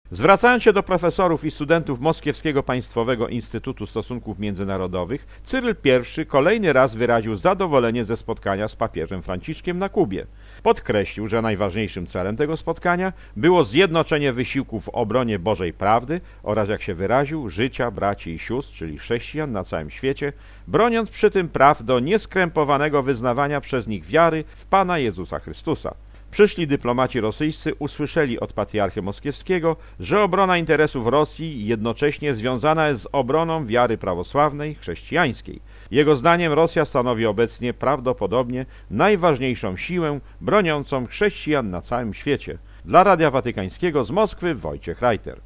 Zwracając się do profesorów i studentów Moskiewskiego Państwowego Instytutu Stosunków Międzynarodowych, Cyryl I kolejny raz wyraził zadowolenie ze spotkania z papieżem Franciszkiem na Kubie. Podkreślił, że najważniejszym celem tego spotkania było zjednoczenie wysiłków w obronie Bożej prawdy oraz, jak się wyraził, życia braci i sióstr, czyli chrześcijan na całym świecie, broniąc przy tym praw do nieskrępowanego wyznawania przez nich wiary w Pana Jezusa Chrystusa. Przyszli dyplomaci rosyjscy usłyszeli od patriarchy moskiewskiego, że obrona interesów Rosji jednocześnie związana jest z obroną wiary prawosławnej, chrześcijańskiej. Jego zdaniem Rosja stanowi obecnie prawdopodobnie najważniejszą siłę broniącą chrześcijan na całym świecie. Dla Radia Watykańskiego z Moskwy Wojciech Reiter.